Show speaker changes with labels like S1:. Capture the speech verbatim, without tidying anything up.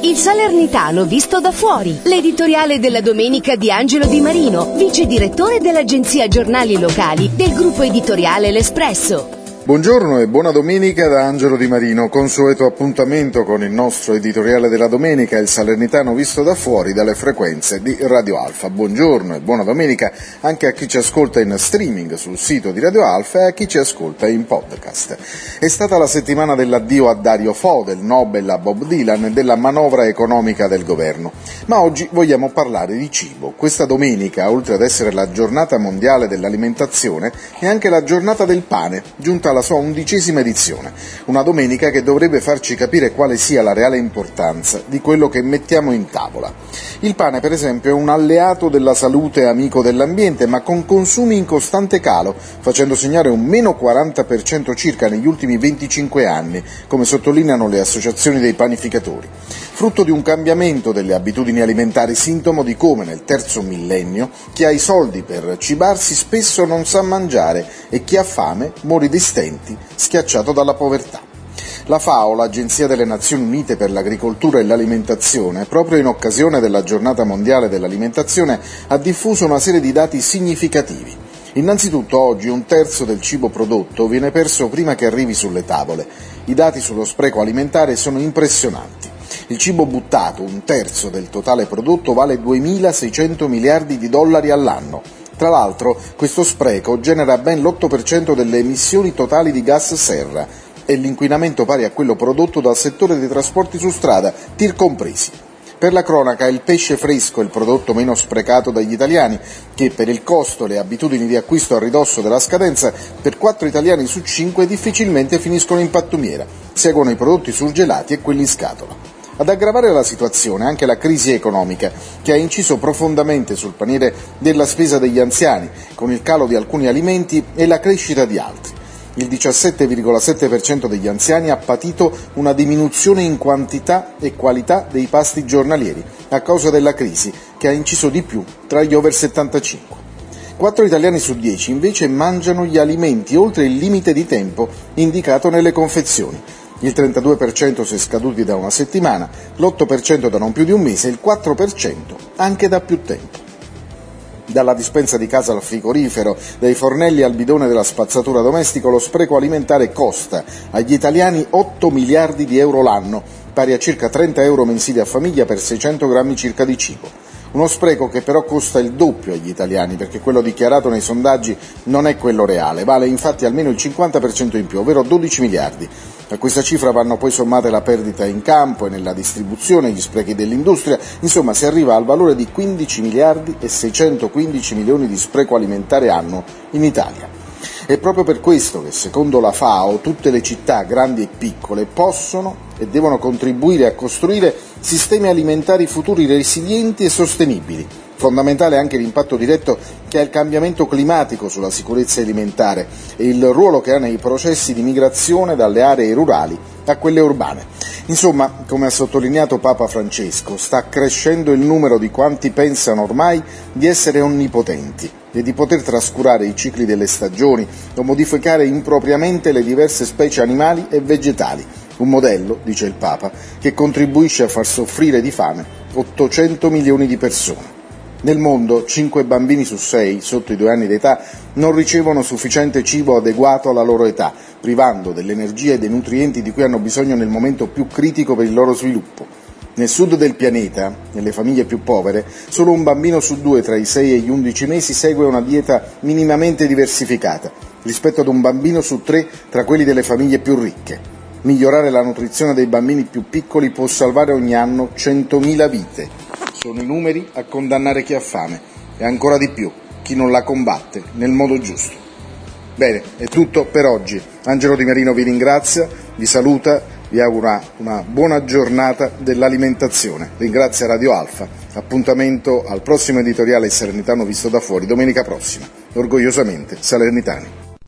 S1: Il Salernitano visto da fuori, l'editoriale della domenica di Angelo Di Marino, vice direttore dell'agenzia Giornali Locali del gruppo editoriale L'Espresso.
S2: Buongiorno e buona domenica da Angelo Di Marino, consueto appuntamento con il nostro editoriale della domenica, il Salernitano visto da fuori dalle frequenze di Radio Alfa. Buongiorno e buona domenica anche a chi ci ascolta in streaming sul sito di Radio Alfa e a chi ci ascolta in podcast. È stata la settimana dell'addio a Dario Fo, del Nobel a Bob Dylan e della manovra economica del governo. Ma oggi vogliamo parlare di cibo. Questa domenica, oltre ad essere la giornata mondiale dell'alimentazione, è anche la giornata del pane, giunta alla sua undicesima edizione, una domenica che dovrebbe farci capire quale sia la reale importanza di quello che mettiamo in tavola. Il pane, per esempio, è un alleato della salute e amico dell'ambiente, ma con consumi in costante calo, facendo segnare un meno quaranta per cento circa negli ultimi venticinque anni, come sottolineano le associazioni dei panificatori. Frutto di un cambiamento delle abitudini alimentari, sintomo di come nel terzo millennio chi ha i soldi per cibarsi spesso non sa mangiare e chi ha fame muore di stenti, schiacciato dalla povertà. La FAO, l'Agenzia delle Nazioni Unite per l'Agricoltura e l'Alimentazione, proprio in occasione della Giornata Mondiale dell'Alimentazione, ha diffuso una serie di dati significativi. Innanzitutto oggi un terzo del cibo prodotto viene perso prima che arrivi sulle tavole. I dati sullo spreco alimentare sono impressionanti. Il cibo buttato, un terzo del totale prodotto, vale duemilaseicento miliardi di dollari all'anno. Tra l'altro, questo spreco genera ben l'otto per cento delle emissioni totali di gas serra e l'inquinamento pari a quello prodotto dal settore dei trasporti su strada, tir compresi. Per la cronaca, il pesce fresco è il prodotto meno sprecato dagli italiani, che per il costo e le abitudini di acquisto a ridosso della scadenza, per quattro italiani su cinque difficilmente finiscono in pattumiera. Seguono i prodotti surgelati e quelli in scatola. Ad aggravare la situazione anche la crisi economica, che ha inciso profondamente sul paniere della spesa degli anziani, con il calo di alcuni alimenti e la crescita di altri. Il diciassette virgola sette per cento degli anziani ha patito una diminuzione in quantità e qualità dei pasti giornalieri, a causa della crisi, che ha inciso di più tra gli over settantacinque. quattro italiani su dieci invece mangiano gli alimenti oltre il limite di tempo indicato nelle confezioni. Il trentadue per cento se scaduti da una settimana, l'otto per cento da non più di un mese e il quattro per cento anche da più tempo. Dalla dispensa di casa al frigorifero, dai fornelli al bidone della spazzatura domestica, lo spreco alimentare costa agli italiani otto miliardi di euro l'anno, pari a circa trenta euro mensili a famiglia per seicento grammi circa di cibo. Uno spreco che però costa il doppio agli italiani, perché quello dichiarato nei sondaggi non è quello reale, vale infatti almeno il cinquanta per cento in più, ovvero dodici miliardi. A questa cifra vanno poi sommate la perdita in campo e nella distribuzione, gli sprechi dell'industria, insomma si arriva al valore di quindici miliardi e seicentoquindici milioni di spreco alimentare annuo in Italia. È proprio per questo che, secondo la FAO, tutte le città, grandi e piccole, possono e devono contribuire a costruire sistemi alimentari futuri resilienti e sostenibili. Fondamentale anche l'impatto diretto che ha il cambiamento climatico sulla sicurezza alimentare e il ruolo che ha nei processi di migrazione dalle aree rurali a quelle urbane. Insomma, come ha sottolineato Papa Francesco, sta crescendo il numero di quanti pensano ormai di essere onnipotenti e di poter trascurare i cicli delle stagioni o modificare impropriamente le diverse specie animali e vegetali. Un modello, dice il Papa, che contribuisce a far soffrire di fame ottocento milioni di persone. Nel mondo, cinque bambini su sei, sotto i due anni d'età, non ricevono sufficiente cibo adeguato alla loro età, privando dell'energia e dei nutrienti di cui hanno bisogno nel momento più critico per il loro sviluppo. Nel sud del pianeta, nelle famiglie più povere, solo un bambino su due tra i sei e gli undici mesi segue una dieta minimamente diversificata, rispetto ad un bambino su tre tra quelli delle famiglie più ricche. Migliorare la nutrizione dei bambini più piccoli può salvare ogni anno centomila vite. Sono i numeri a condannare chi ha fame e ancora di più chi non la combatte nel modo giusto. Bene, è tutto per oggi. Angelo Di Marino vi ringrazia, vi saluta, vi augura una buona giornata dell'alimentazione. Ringrazia Radio Alfa. Appuntamento al prossimo editoriale Salernitano visto da fuori domenica prossima. Orgogliosamente Salernitani.